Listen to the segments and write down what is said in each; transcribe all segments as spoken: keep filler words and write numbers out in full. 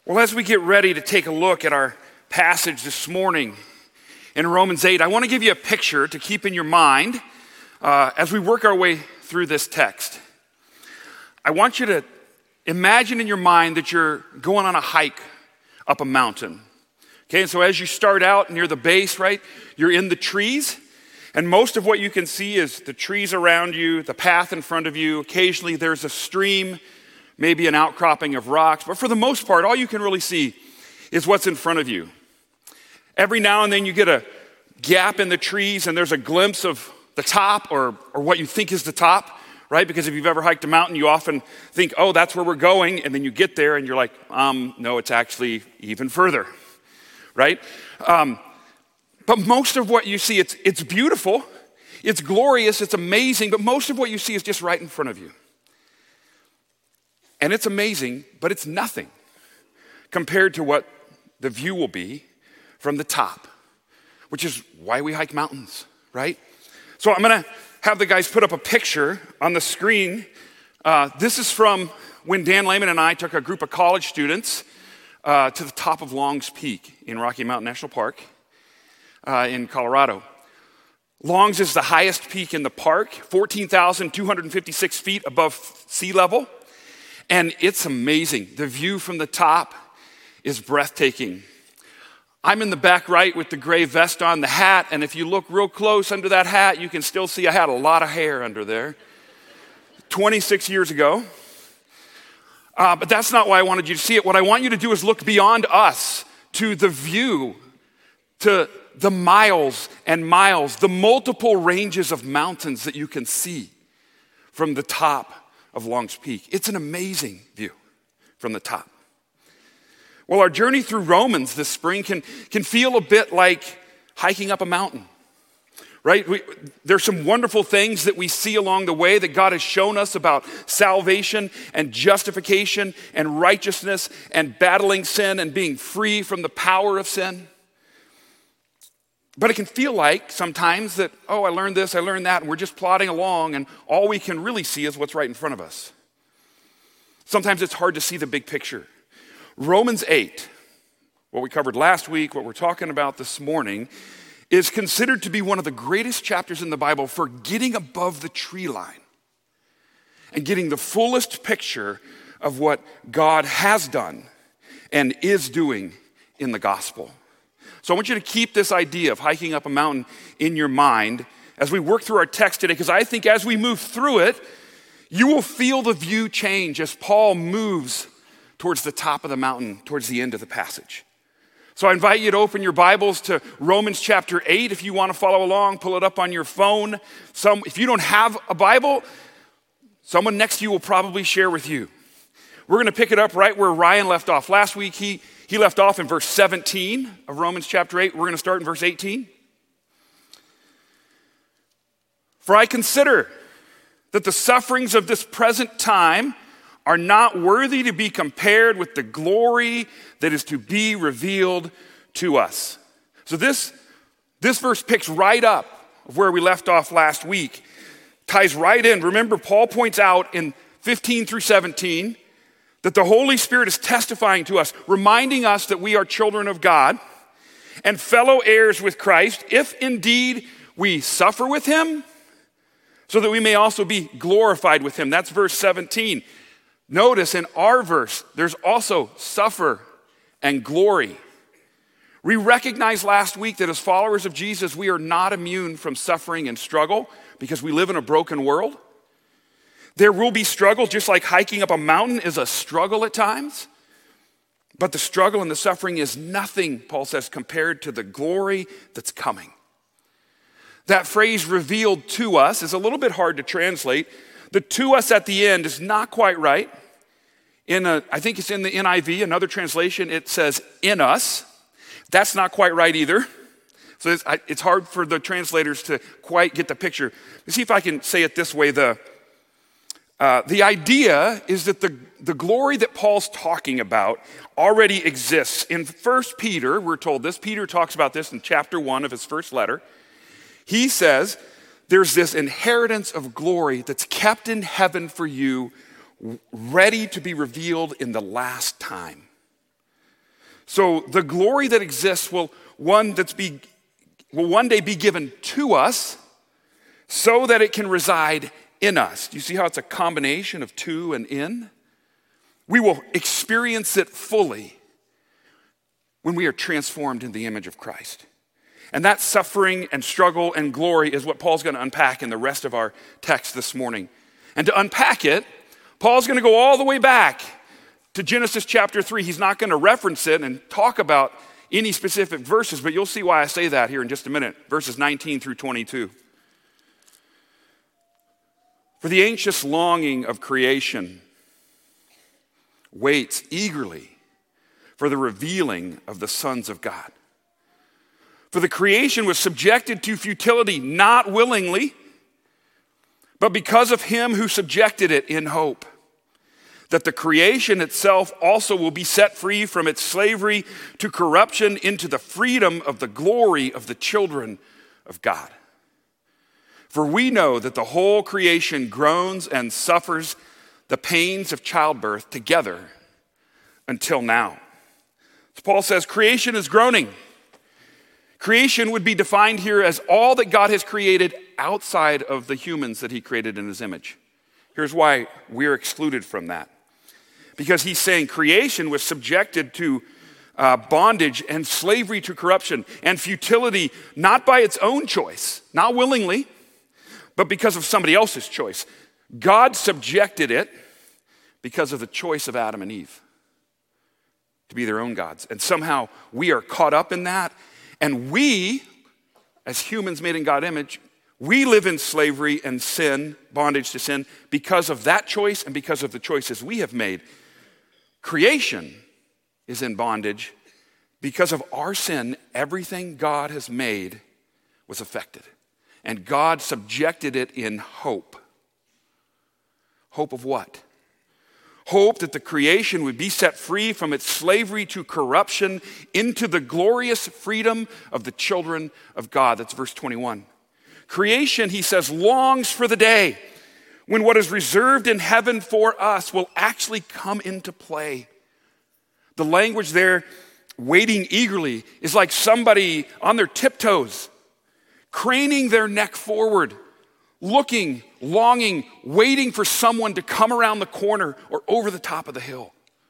Well, as we get ready to take a look at our passage this morning in Romans eight, I want to give you a picture to keep in your mind uh, as we work our way through this text. I want you to imagine in your mind that you're going on a hike up a mountain. Okay, and so as you start out near the base, right, you're in the trees, and most of what you can see is the trees around you, the path in front of you. Occasionally there's a stream, maybe an outcropping of rocks, but for the most part, all you can really see is what's in front of you. Every now and then you get a gap in the trees and there's a glimpse of the top or, or what you think is the top, right? Because if you've ever hiked a mountain, you often think, oh, that's where we're going, and then you get there and you're like, um, no, it's actually even further, right? Um, but most of what you see, it's, it's beautiful, it's glorious, it's amazing, but most of what you see is just right in front of you. And it's amazing, but it's nothing compared to what the view will be from the top, which is why we hike mountains, right? So I'm gonna have the guys put up a picture on the screen. Uh, this is from when Dan Lehman and I took a group of college students uh, to the top of Longs Peak in Rocky Mountain National Park uh, in Colorado. Longs is the highest peak in the park, fourteen thousand two hundred fifty-six feet above sea level. And it's amazing. The view from the top is breathtaking. I'm in the back right with the gray vest on, the hat, and if you look real close under that hat, you can still see I had a lot of hair under there. twenty-six years ago. Uh, but that's not why I wanted you to see it. What I want you to do is look beyond us to the view, to the miles and miles, the multiple ranges of mountains that you can see from the top of Longs Peak. It's an amazing view from the top. Well, our journey through Romans this spring can, can feel a bit like hiking up a mountain, right? We, there's some wonderful things that we see along the way that God has shown us about salvation and justification and righteousness and battling sin and being free from the power of sin. But it can feel like sometimes that, oh, I learned this, I learned that, and we're just plodding along, and all we can really see is what's right in front of us. Sometimes it's hard to see the big picture. Romans eight, what we covered last week, what we're talking about this morning, is considered to be one of the greatest chapters in the Bible for getting above the tree line and getting the fullest picture of what God has done and is doing in the gospel. So I want you to keep this idea of hiking up a mountain in your mind as we work through our text today, because I think as we move through it, you will feel the view change as Paul moves towards the top of the mountain, towards the end of the passage. So I invite you to open your Bibles to Romans chapter eight. If you want to follow along, pull it up on your phone. Some, if you don't have a Bible, someone next to you will probably share with you. We're going to pick it up right where Ryan left off. Last week, he, he left off in verse seventeen of Romans chapter eight. We're going to start in verse eighteen. For I consider that the sufferings of this present time are not worthy to be compared with the glory that is to be revealed to us. So this, this verse picks right up of where we left off last week, ties right in. Remember, Paul points out in fifteen through seventeen that the Holy Spirit is testifying to us, reminding us that we are children of God and fellow heirs with Christ, if indeed we suffer with him, so that we may also be glorified with him. That's verse seventeen. Notice in our verse, there's also suffer and glory. We recognized last week that as followers of Jesus, we are not immune from suffering and struggle because we live in a broken world. There will be struggle, just like hiking up a mountain is a struggle at times. But the struggle and the suffering is nothing, Paul says, compared to the glory that's coming. That phrase revealed to us is a little bit hard to translate. The to us at the end is not quite right. In a, I think it's in the N I V, another translation, it says in us. That's not quite right either. So it's, it's hard for the translators to quite get the picture. Let's see if I can say it this way. The, uh, the idea is that the, the glory that Paul's talking about already exists. In First Peter, we're told this. Peter talks about this in chapter one of his first letter. He says, there's this inheritance of glory that's kept in heaven for you, ready to be revealed in the last time. So the glory that exists will one that's be will one day be given to us so that it can reside in us. Do you see how it's a combination of to and in? We will experience it fully when we are transformed in the image of Christ. And that suffering and struggle and glory is what Paul's going to unpack in the rest of our text this morning. And to unpack it, Paul's going to go all the way back to Genesis chapter three. He's not going to reference it and talk about any specific verses, but you'll see why I say that here in just a minute. Verses nineteen through twenty-two. For the anxious longing of creation waits eagerly for the revealing of the sons of God. For the creation was subjected to futility, not willingly, but because of him who subjected it in hope, that the creation itself also will be set free from its slavery to corruption into the freedom of the glory of the children of God. For we know that the whole creation groans and suffers the pains of childbirth together until now. So Paul says creation is groaning. Creation would be defined here as all that God has created outside of the humans that he created in his image. Here's why we're excluded from that. Because he's saying creation was subjected to uh, bondage and slavery to corruption and futility, not by its own choice, not willingly, but because of somebody else's choice. God subjected it because of the choice of Adam and Eve to be their own gods. And somehow we are caught up in that. And we, as humans made in God's image, we live in slavery and sin, bondage to sin, because of that choice and because of the choices we have made. Creation is in bondage because of our sin. Everything God has made was affected. And God subjected it in hope. Hope of what? Hope that the creation would be set free from its slavery to corruption into the glorious freedom of the children of God. That's verse twenty-one. Creation, he says, longs for the day when what is reserved in heaven for us will actually come into play. The language there, waiting eagerly, is like somebody on their tiptoes, craning their neck forward, looking, longing, waiting for someone to come around the corner or over the top of the hill.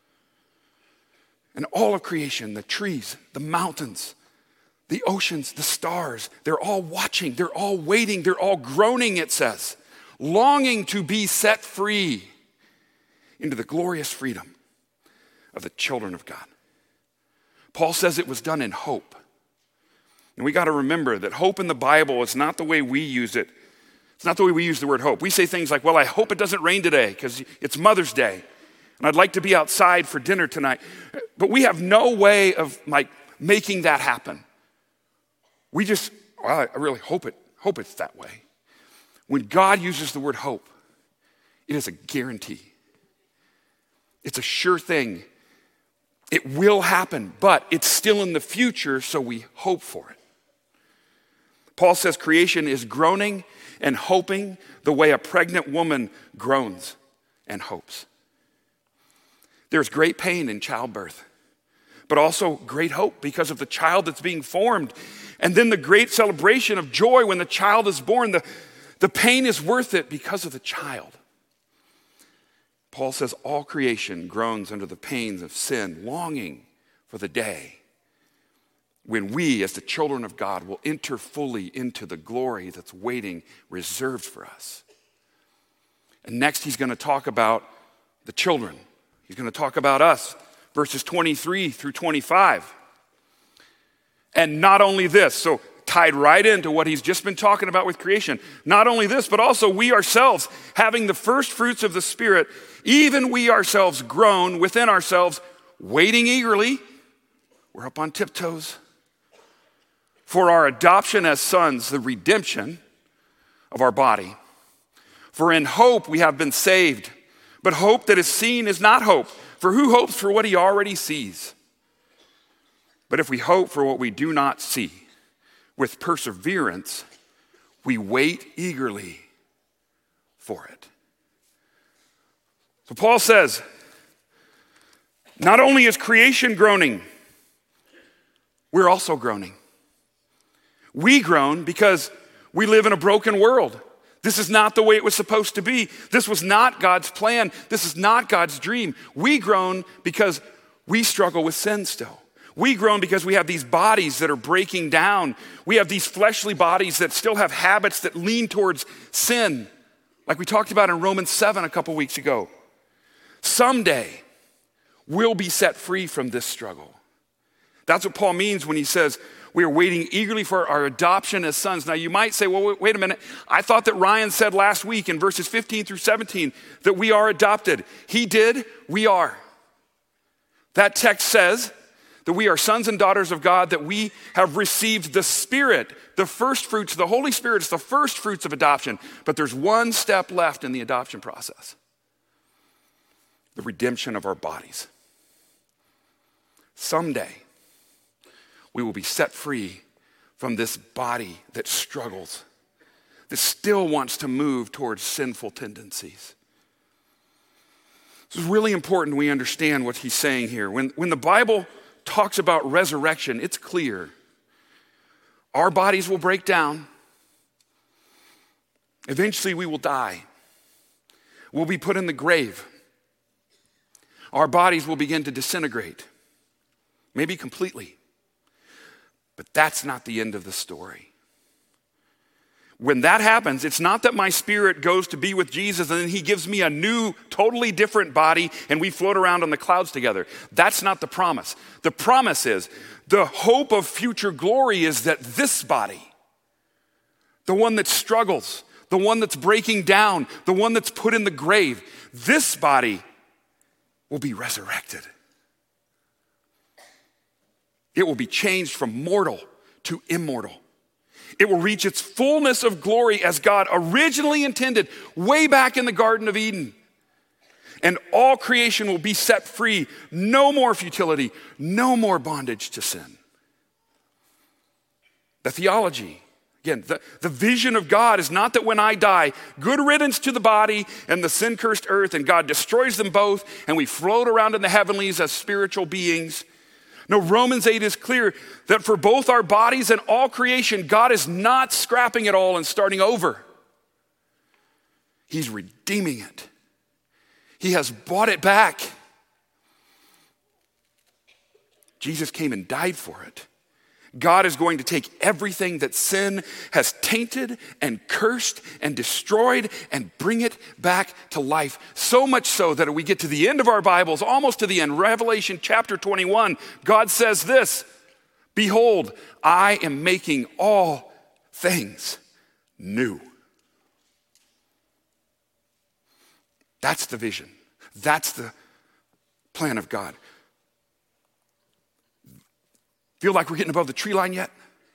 And all of creation, the trees, the mountains, the oceans, the stars, they're all watching, they're all waiting, they're all groaning, it says, longing to be set free into the glorious freedom of the children of God. Paul says it was done in hope. And we got to remember that hope in the Bible is not the way we use it. It's not the way we use the word hope. We say things like, well, I hope it doesn't rain today because it's Mother's Day. And I'd like to be outside for dinner tonight. But we have no way of like making that happen. We just, well, I really hope it, hope it's that way. When God uses the word hope, it is a guarantee. It's a sure thing. It will happen, but it's still in the future, so we hope for it. Paul says creation is groaning and hoping the way a pregnant woman groans and hopes. There's great pain in childbirth, but also great hope because of the child that's being formed. And then the great celebration of joy when the child is born. The, the pain is worth it because of the child. Paul says all creation groans under the pains of sin, longing for the day when we, as the children of God, will enter fully into the glory that's waiting, reserved for us. And next, he's going to talk about the children. He's going to talk about us, verses twenty-three through twenty-five. And not only this, so tied right into what he's just been talking about with creation. Not only this, but also we ourselves, having the first fruits of the Spirit, even we ourselves groan within ourselves, waiting eagerly. We're up on tiptoes. For our adoption as sons, the redemption of our body. For in hope we have been saved. But hope that is seen is not hope. For who hopes for what he already sees? But if we hope for what we do not see, with perseverance, we wait eagerly for it. So Paul says, not only is creation groaning, we're also groaning. We groan because we live in a broken world. This is not the way it was supposed to be. This was not God's plan. This is not God's dream. We groan because we struggle with sin still. We groan because we have these bodies that are breaking down. We have these fleshly bodies that still have habits that lean towards sin, like we talked about in Romans seven a couple weeks ago. Someday, we'll be set free from this struggle. That's what Paul means when he says, we are waiting eagerly for our adoption as sons. Now you might say, well, wait, wait a minute. I thought that Ryan said last week in verses fifteen through seventeen that we are adopted. He did, we are. That text says that we are sons and daughters of God, that we have received the Spirit, the first fruits, the Holy Spirit is the first fruits of adoption. But there's one step left in the adoption process. The redemption of our bodies. Someday, we will be set free from this body that struggles, that still wants to move towards sinful tendencies. This is really important we understand what he's saying here. When, when the Bible talks about resurrection, it's clear. Our bodies will break down. Eventually we will die. We'll be put in the grave. Our bodies will begin to disintegrate, maybe completely. But that's not the end of the story. When that happens, it's not that my spirit goes to be with Jesus and then he gives me a new, totally different body and we float around on the clouds together. That's not the promise. The promise is, the hope of future glory is that this body, the one that struggles, the one that's breaking down, the one that's put in the grave, this body will be resurrected. It will be changed from mortal to immortal. It will reach its fullness of glory as God originally intended way back in the Garden of Eden. And all creation will be set free. No more futility, no more bondage to sin. The theology, again, the, the vision of God is not that when I die, good riddance to the body and the sin-cursed earth, and God destroys them both, and we float around in the heavenlies as spiritual beings. No, Romans eight is clear that for both our bodies and all creation, God is not scrapping it all and starting over. He's redeeming it. He has bought it back. Jesus came and died for it. God is going to take everything that sin has tainted and cursed and destroyed and bring it back to life. So much so that we get to the end of our Bibles, almost to the end, Revelation chapter twenty-one, God says this, behold, I am making all things new. That's the vision. That's the plan of God. Feel like we're getting above the tree line yet?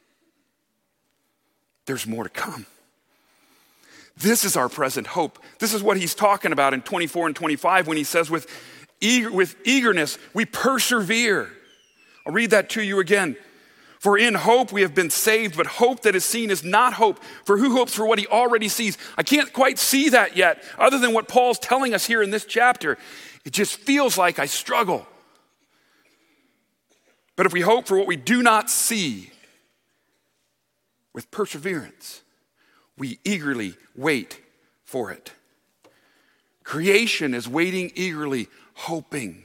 There's more to come. This is our present hope. This is what he's talking about in twenty-four and twenty-five when he says with, eager, with eagerness, we persevere. I'll read that to you again. For in hope we have been saved, but hope that is seen is not hope. For who hopes for what he already sees? I can't quite see that yet, other than what Paul's telling us here in this chapter. It just feels like I struggle. But if we hope for what we do not see, with perseverance, we eagerly wait for it. Creation is waiting eagerly, hoping.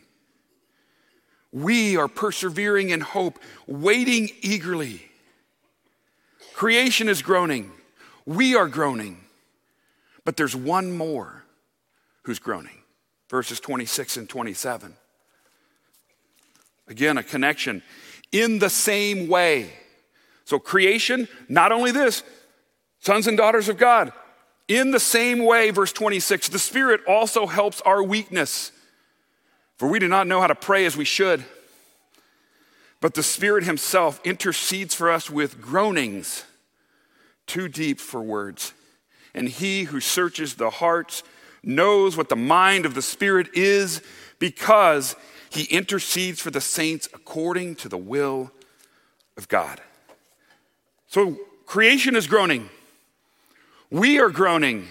We are persevering in hope, waiting eagerly. Creation is groaning. We are groaning. But there's one more who's groaning. Verses twenty-six and twenty-seven. Again, a connection. In the same way. So creation, not only this, sons and daughters of God. In the same way, verse twenty-six, the Spirit also helps our weakness. For we do not know how to pray as we should. But the Spirit himself intercedes for us with groanings too deep for words. And he who searches the hearts knows what the mind of the Spirit is, because he intercedes for the saints according to the will of God. So creation is groaning. We are groaning.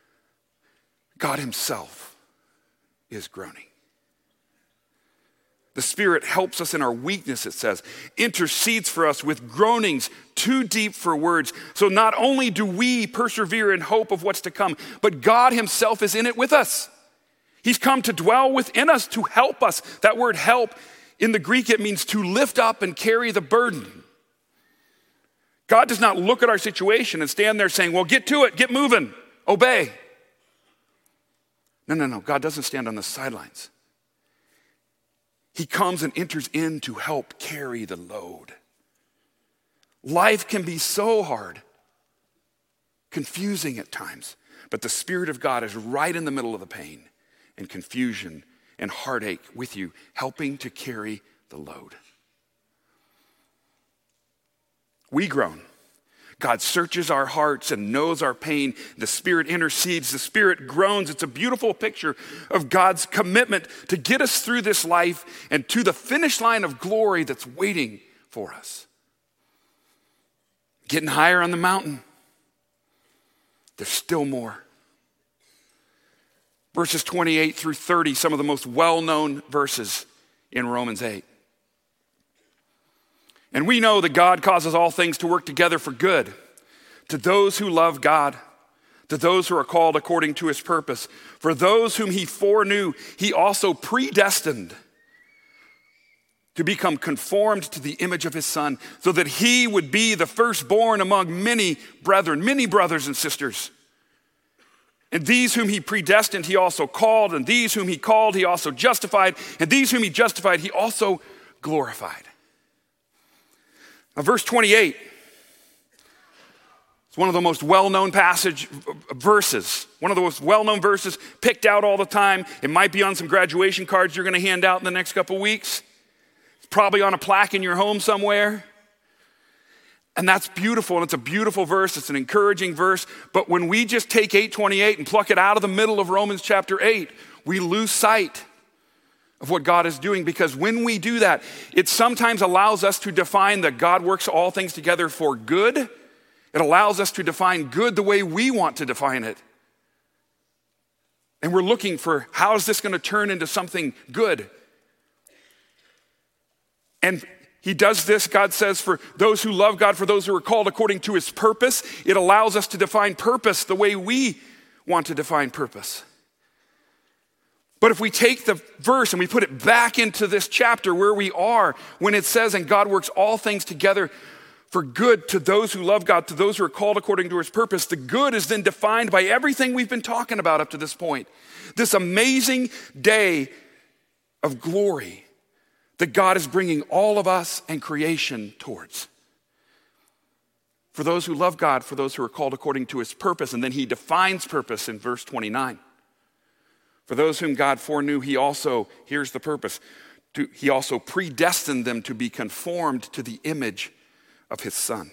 God himself is groaning. The Spirit helps us in our weakness, it says, intercedes for us with groanings too deep for words. So not only do we persevere in hope of what's to come, but God himself is in it with us. He's come to dwell within us to help us. That word help, in the Greek, it means to lift up and carry the burden. God does not look at our situation and stand there saying, well, get to it, get moving, obey. No, no, no. God doesn't stand on the sidelines. He comes and enters in to help carry the load. Life can be so hard, confusing at times, but the Spirit of God is right in the middle of the pain and confusion and heartache with you, helping to carry the load. We groan. God searches our hearts and knows our pain. The Spirit intercedes. The Spirit groans. It's a beautiful picture of God's commitment to get us through this life and to the finish line of glory that's waiting for us. Getting higher on the mountain, there's still more. Verses twenty-eight through thirty, some of the most well-known verses in Romans eight. And we know that God causes all things to work together for good, to those who love God, to those who are called according to his purpose. For those whom he foreknew, he also predestined to become conformed to the image of his Son, so that he would be the firstborn among many brethren, many brothers and sisters. And these whom he predestined, he also called, and these whom he called, he also justified, and these whom he justified, he also glorified. Now, verse twenty-eight, it's one of the most well-known passage verses, one of the most well-known verses picked out all the time. It might be on some graduation cards you're going to hand out in the next couple weeks. It's probably on a plaque in your home somewhere. And that's beautiful, and it's a beautiful verse. It's an encouraging verse. But when we just take eight twenty-eight and pluck it out of the middle of Romans chapter eight, we lose sight of what God is doing, because when we do that, it sometimes allows us to define that God works all things together for good. It allows us to define good the way we want to define it. And we're looking for, how is this going to turn into something good? And he does this, God says, for those who love God, for those who are called according to his purpose. It allows us to define purpose the way we want to define purpose. But if we take the verse and we put it back into this chapter where we are, when it says, and God works all things together for good to those who love God, to those who are called according to his purpose, the good is then defined by everything we've been talking about up to this point. This amazing day of glory that God is bringing all of us and creation towards. For those who love God, for those who are called according to his purpose, and then he defines purpose in verse twenty-nine. For those whom God foreknew, he also, here's the purpose, to, he also predestined them to be conformed to the image of his Son.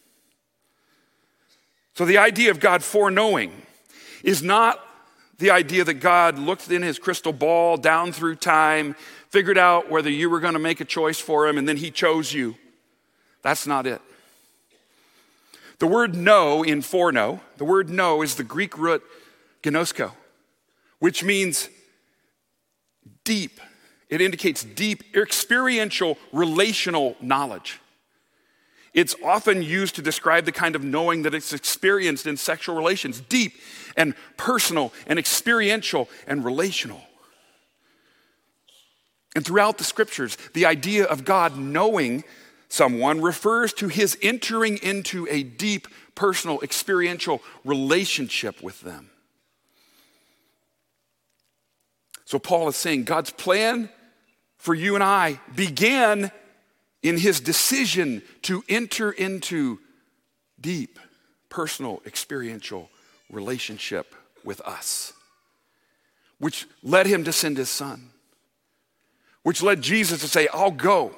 So the idea of God foreknowing is not the idea that God looked in his crystal ball down through time, figured out whether you were going to make a choice for him, and then he chose you. That's not it. The word know in foreknow, the word know is the Greek root gnosko, which means deep. It indicates deep, experiential, relational knowledge. It's often used to describe the kind of knowing that is experienced in sexual relations, deep and personal and experiential and relational. And throughout the scriptures, the idea of God knowing someone refers to his entering into a deep, personal, experiential relationship with them. So Paul is saying God's plan for you and I began in his decision to enter into deep, personal, experiential relationship with us, which led him to send his Son, which led Jesus to say, I'll go.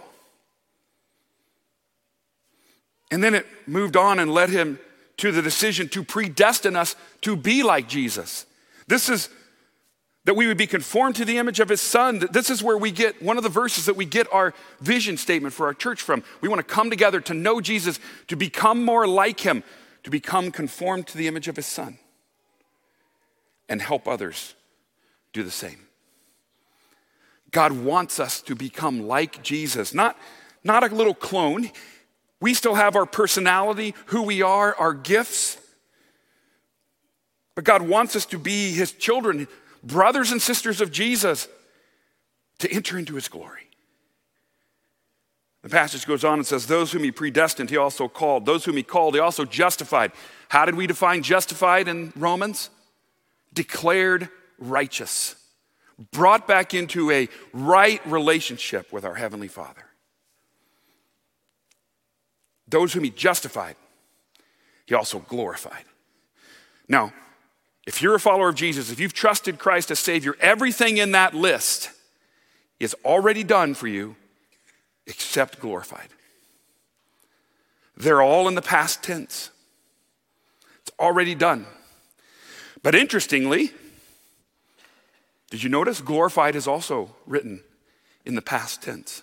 And then it moved on and led him to the decision to predestine us to be like Jesus. This is that we would be conformed to the image of his Son. This is where we get one of the verses that we get our vision statement for our church from. We want to come together to know Jesus, to become more like him, to become conformed to the image of his Son, and help others do the same. God wants us to become like Jesus, not, not a little clone. We still have our personality, who we are, our gifts. But God wants us to be his children, brothers and sisters of Jesus, to enter into his glory. The passage goes on and says, those whom he predestined, he also called. Those whom he called, he also justified. How did we define justified in Romans? Declared righteous. Brought back into a right relationship with our Heavenly Father. Those whom he justified, he also glorified. Now, if you're a follower of Jesus, if you've trusted Christ as Savior, everything in that list is already done for you except glorified. They're all in the past tense. It's already done. But interestingly, did you notice glorified is also written in the past tense?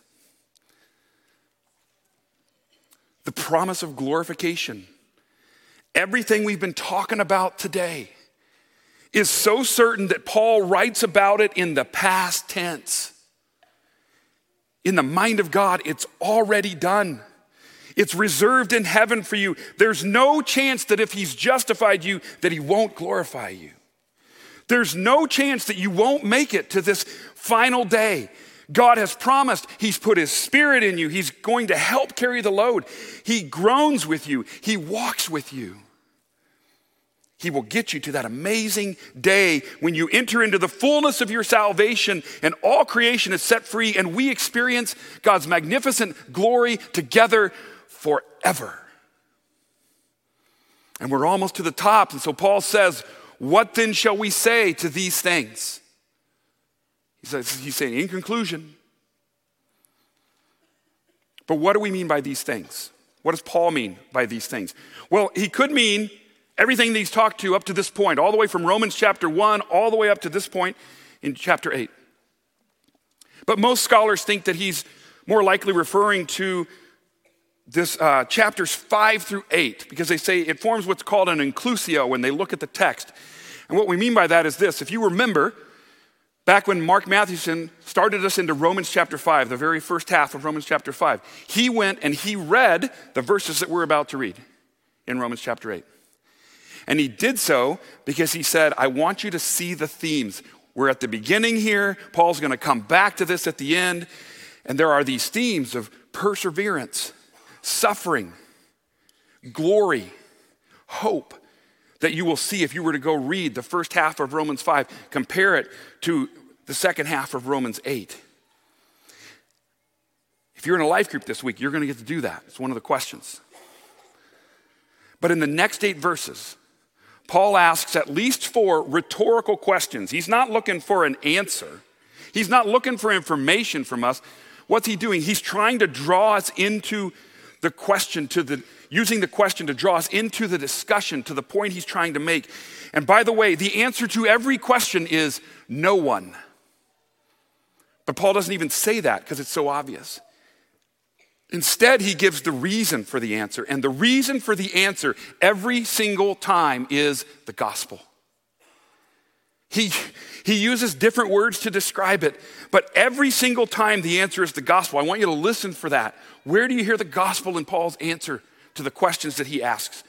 The promise of glorification, everything we've been talking about today, is so certain that Paul writes about it in the past tense. In the mind of God, it's already done. It's reserved in heaven for you. There's no chance that if he's justified you, that he won't glorify you. There's no chance that you won't make it to this final day. God has promised he's put his spirit in you. He's going to help carry the load. He groans with you. He walks with you. He will get you to that amazing day when you enter into the fullness of your salvation and all creation is set free and we experience God's magnificent glory together forever. And we're almost to the top. And so Paul says, what then shall we say to these things? He says, he's saying, in conclusion. But what do we mean by these things? What does Paul mean by these things? Well, he could mean everything that he's talked to up to this point, all the way from Romans chapter one, all the way up to this point in chapter eight. But most scholars think that he's more likely referring to this uh, chapters five through eight, because they say it forms what's called an inclusio when they look at the text. And what we mean by that is this. If you remember, back when Mark Mathewson started us into Romans chapter five, the very first half of Romans chapter five, he went and he read the verses that we're about to read in Romans chapter eight. And he did so because he said, I want you to see the themes. We're at the beginning here. Paul's going to come back to this at the end. And there are these themes of perseverance, suffering, glory, hope that you will see if you were to go read the first half of Romans five, compare it to the second half of Romans eight. If you're in a life group this week, you're going to get to do that. It's one of the questions. But in the next eight verses, Paul asks at least four rhetorical questions. He's not looking for an answer. He's not looking for information from us. What's he doing? He's trying to draw us into the question, to the using the question to draw us into the discussion, to the point he's trying to make. And by the way, the answer to every question is no one. But Paul doesn't even say that because it's so obvious. Instead, he gives the reason for the answer. And the reason for the answer every single time is the gospel. He, he uses different words to describe it, but every single time the answer is the gospel. I want you to listen for that. Where do you hear the gospel in Paul's answer to the questions that he asks?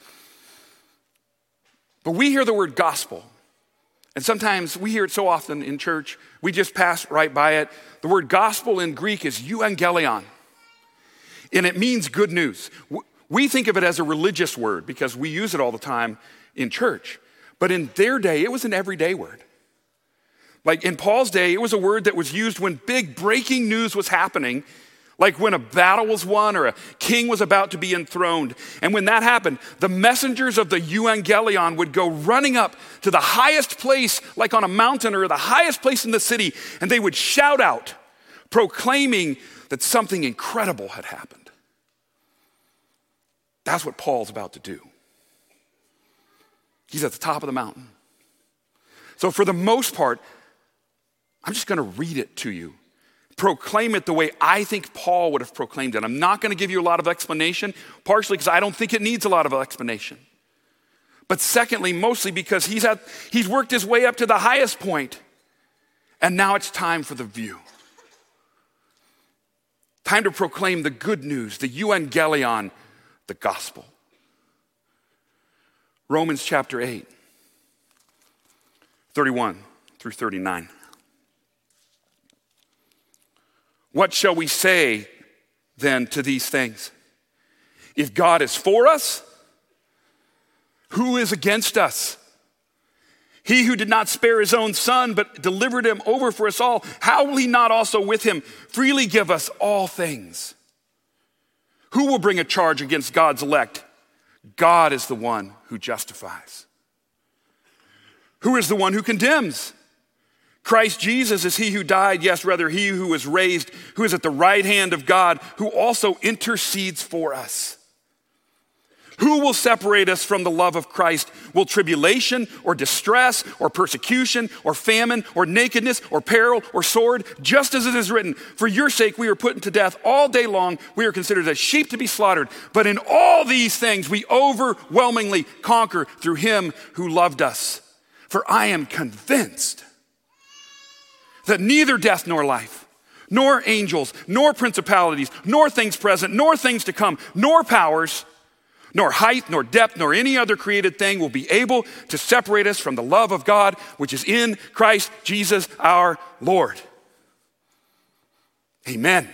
But we hear the word gospel, and sometimes we hear it so often in church, we just pass right by it. The word gospel in Greek is euangelion. And it means good news. We think of it as a religious word because we use it all the time in church. But in their day, it was an everyday word. Like in Paul's day, it was a word that was used when big breaking news was happening, like when a battle was won or a king was about to be enthroned. And when that happened, the messengers of the euangelion would go running up to the highest place, like on a mountain or the highest place in the city, and they would shout out, proclaiming that something incredible had happened. That's what Paul's about to do. He's at the top of the mountain. So for the most part, I'm just going to read it to you. Proclaim it the way I think Paul would have proclaimed it. I'm not going to give you a lot of explanation, partially because I don't think it needs a lot of explanation. But secondly, mostly because he's at, he's worked his way up to the highest point, and now it's time for the view. time to proclaim the good news, the euangelion, the gospel. Romans chapter eight, thirty-one through thirty-nine. What shall we say then to these things? If God is for us, who is against us? He who did not spare his own son, but delivered him over for us all, how will he not also with him freely give us all things? Who will bring a charge against God's elect? God is the one who justifies. Who is the one who condemns? Christ Jesus is he who died, yes, rather he who was raised, who is at the right hand of God, who also intercedes for us. Who will separate us from the love of Christ? Will tribulation or distress or persecution or famine or nakedness or peril or sword? Just as it is written, for your sake we are put to death all day long. We are considered as sheep to be slaughtered. But in all these things we overwhelmingly conquer through him who loved us. For I am convinced that neither death nor life, nor angels, nor principalities, nor things present, nor things to come, nor powers, nor height, nor depth, nor any other created thing will be able to separate us from the love of God, which is in Christ Jesus our Lord. Amen.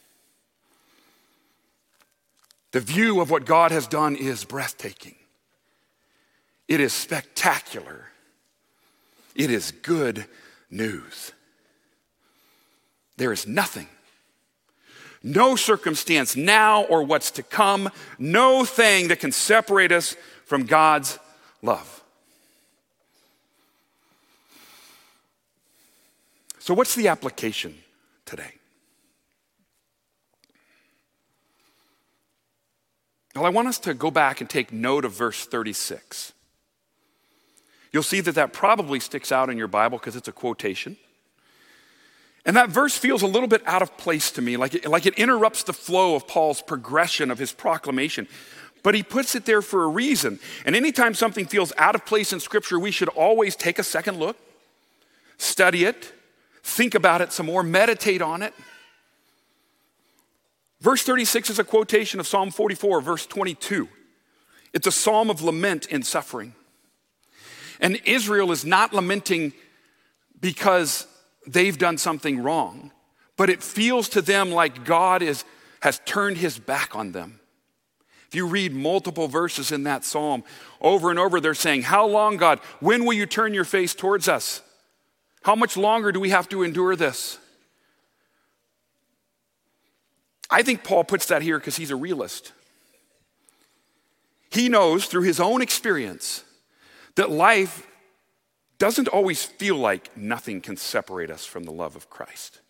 The view of what God has done is breathtaking. It is spectacular. It is good news. There is nothing, no circumstance now or what's to come, no thing that can separate us from God's love. So what's the application today? Well, I want us to go back and take note of verse thirty-six. You'll see that that probably sticks out in your Bible because it's a quotation. And that verse feels a little bit out of place to me, like it, like it interrupts the flow of Paul's progression of his proclamation. But he puts it there for a reason. And anytime something feels out of place in Scripture, we should always take a second look, study it, think about it some more, meditate on it. Verse thirty-six is a quotation of Psalm forty-four, verse twenty-two. It's a psalm of lament in suffering. And Israel is not lamenting because they've done something wrong, but it feels to them like God is, has turned his back on them. If you read multiple verses in that psalm, over and over they're saying, how long, God? When will you turn your face towards us? How much longer do we have to endure this? I think Paul puts that here because he's a realist. He knows through his own experience that life doesn't always feel like nothing can separate us from the love of Christ.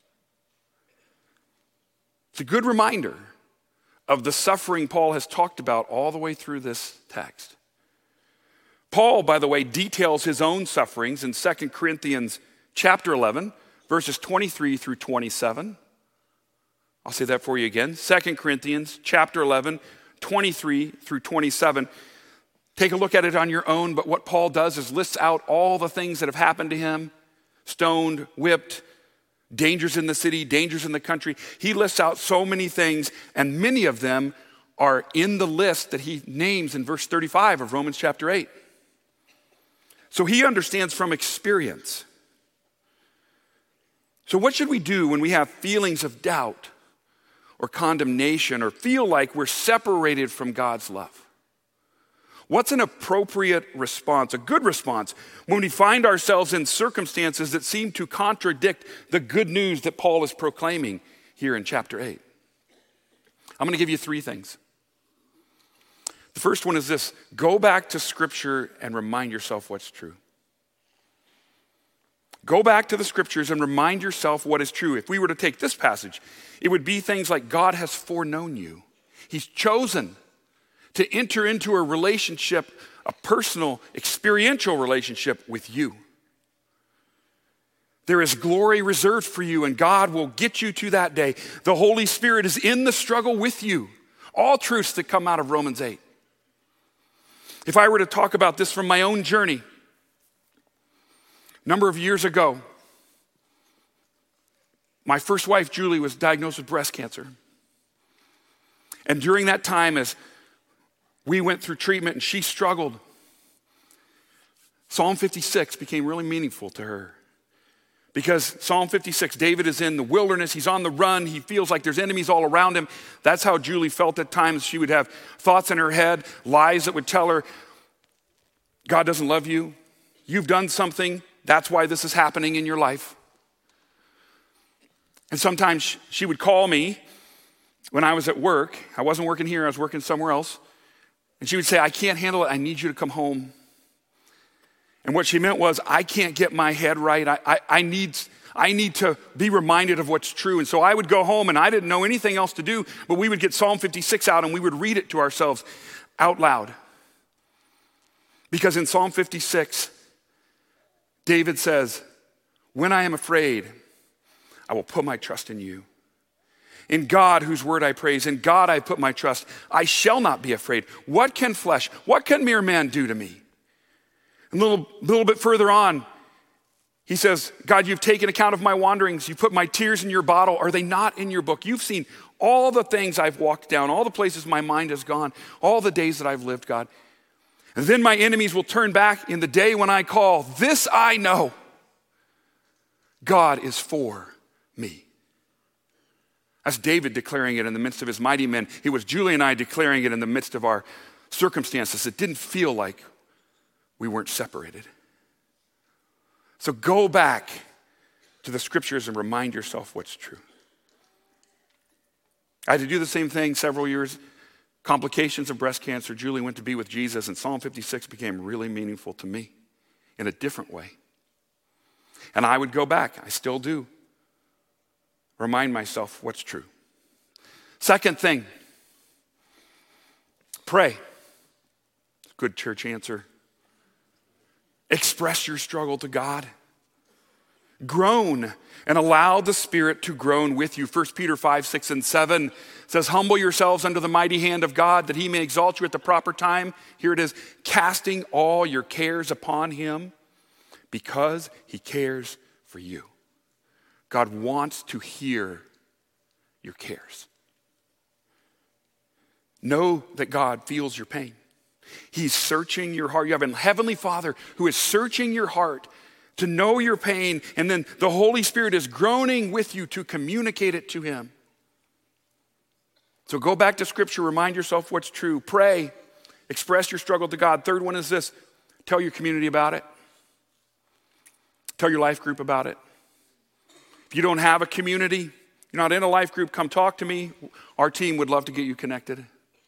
It's a good reminder of the suffering Paul has talked about all the way through this text. Paul, by the way, details his own sufferings in Second Corinthians chapter eleven, verses twenty-three through twenty-seven. I'll say that for you again. Second Corinthians chapter eleven, twenty-three through twenty-seven. Take a look at it on your own, but what Paul does is lists out all the things that have happened to him: stoned, whipped, dangers in the city, dangers in the country. He lists out so many things, and many of them are in the list that he names in verse thirty-five of Romans chapter eight. So he understands from experience. So what should we do when we have feelings of doubt or condemnation or feel like we're separated from God's love? What's an appropriate response, a good response, when we find ourselves in circumstances that seem to contradict the good news that Paul is proclaiming here in chapter eight? I'm going to give you three things. The first one is this: go back to Scripture and remind yourself what's true. Go back to the Scriptures and remind yourself what is true. If we were to take this passage, it would be things like God has foreknown you. He's chosen to enter into a relationship, a personal, experiential relationship with you. There is glory reserved for you, and God will get you to that day. The Holy Spirit is in the struggle with you. All truths that come out of Romans eight. If I were to talk about this from my own journey, a number of years ago, my first wife, Julie, was diagnosed with breast cancer. And during that time, as we went through treatment and she struggled, Psalm fifty-six became really meaningful to her. Because Psalm fifty-six, David is in the wilderness, he's on the run, he feels like there's enemies all around him. That's how Julie felt at times. She would have thoughts in her head, lies that would tell her, God doesn't love you, you've done something, that's why this is happening in your life. And sometimes she would call me when I was at work. I wasn't working here, I was working somewhere else. And she would say, I can't handle it, I need you to come home. And what she meant was, I can't get my head right. I, I, I, need, I need to be reminded of what's true. And so I would go home and I didn't know anything else to do, but we would get Psalm fifty-six out and we would read it to ourselves out loud. Because in Psalm fifty-six, David says, when I am afraid, I will put my trust in you. In God, whose word I praise, in God I put my trust. I shall not be afraid. What can flesh, what can mere man do to me? A little, little bit further on, he says, God, you've taken account of my wanderings. You put my tears in your bottle. Are they not in your book? You've seen all the things I've walked down, all the places my mind has gone, all the days that I've lived, God. And then my enemies will turn back in the day when I call. This I know, God is for me. That's David declaring it in the midst of his mighty men. It was Julie and I declaring it in the midst of our circumstances. It didn't feel like we weren't separated. So go back to the scriptures and remind yourself what's true. I had to do the same thing several years. Complications of breast cancer. Julie went to be with Jesus, and Psalm fifty-six became really meaningful to me in a different way. And I would go back, I still do, remind myself what's true. Second thing, pray. Good church answer. Express your struggle to God. Groan and allow the Spirit to groan with you. First Peter five, six, and seven says, humble yourselves under the mighty hand of God that he may exalt you at the proper time. Here it is, casting all your cares upon him because he cares for you. God wants to hear your cares. Know that God feels your pain. He's searching your heart. You have a heavenly Father who is searching your heart to know your pain, and then the Holy Spirit is groaning with you to communicate it to him. So go back to Scripture, remind yourself what's true. Pray, express your struggle to God. Third one is this, tell your community about it. Tell your life group about it. If you don't have a community, you're not in a life group, come talk to me. Our team would love to get you connected.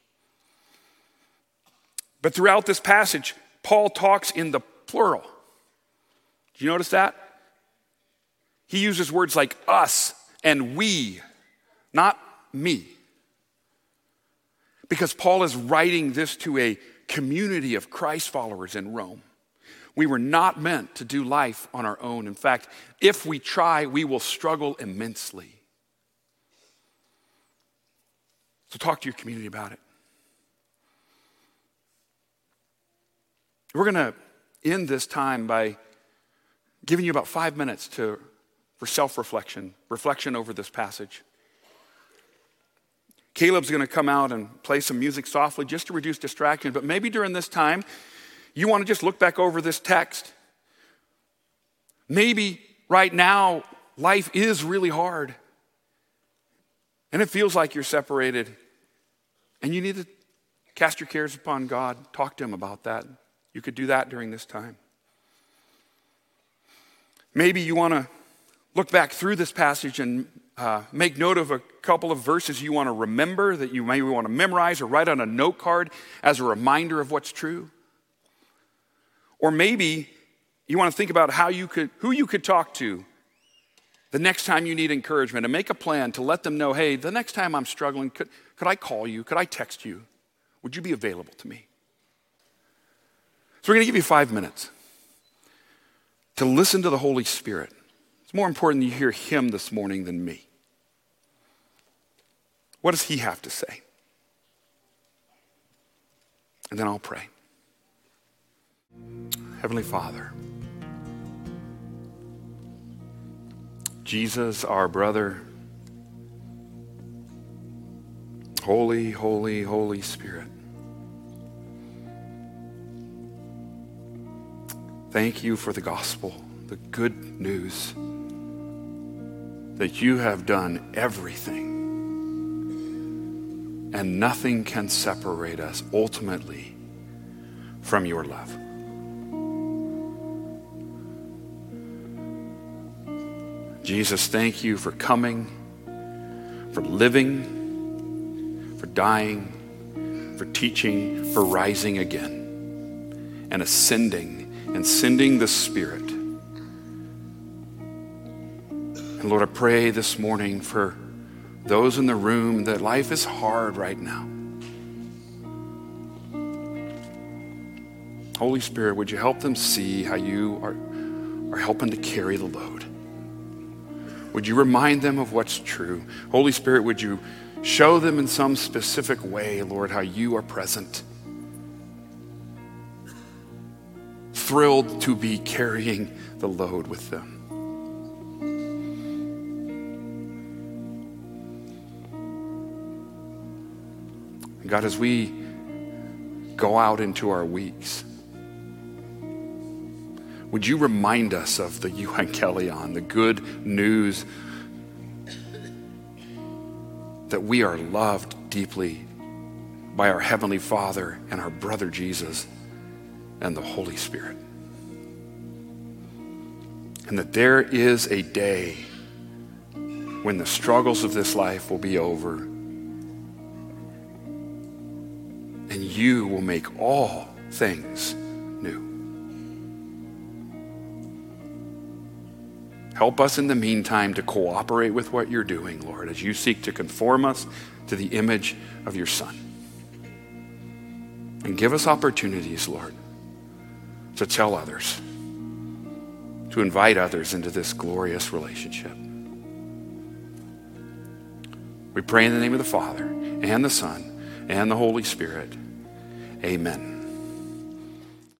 But throughout this passage, Paul talks in the plural. Did you notice that? He uses words like us and we, not me. Because Paul is writing this to a community of Christ followers in Rome. We were not meant to do life on our own. In fact, if we try, we will struggle immensely. So talk to your community about it. We're going to end this time by giving you about five minutes to, for self-reflection, reflection over this passage. Caleb's going to come out and play some music softly just to reduce distraction, but maybe during this time, you want to just look back over this text. Maybe right now, life is really hard, and it feels like you're separated, and you need to cast your cares upon God. Talk to him about that. You could do that during this time. Maybe you want to look back through this passage and uh, make note of a couple of verses you want to remember, that you maybe want to memorize or write on a note card as a reminder of what's true. Or maybe you want to think about how you could, who you could talk to the next time you need encouragement, and make a plan to let them know, hey, the next time I'm struggling, could, could I call you? Could I text you? Would you be available to me? So we're going to give you five minutes to listen to the Holy Spirit. It's more important that you hear him this morning than me. What does he have to say? And then I'll pray. Heavenly Father, Jesus, our brother, Holy, holy, Holy Spirit. Thank you for the gospel, the good news that you have done everything and nothing can separate us ultimately from your love. Jesus, thank you for coming, for living, for dying, for teaching, for rising again and ascending and sending the Spirit. And Lord, I pray this morning for those in the room that life is hard right now. Holy Spirit, would you help them see how you are, are helping to carry the load? Would you remind them of what's true? Holy Spirit, would you show them in some specific way, Lord, how you are present? Thrilled to be carrying the load with them. God, as we go out into our weeks, would you remind us of the euangelion, the good news that we are loved deeply by our Heavenly Father and our brother Jesus and the Holy Spirit. And that there is a day when the struggles of this life will be over and you will make all things new. Help us in the meantime to cooperate with what you're doing, Lord, as you seek to conform us to the image of your Son. And give us opportunities, Lord, to tell others, to invite others into this glorious relationship. We pray in the name of the Father and the Son and the Holy Spirit. Amen.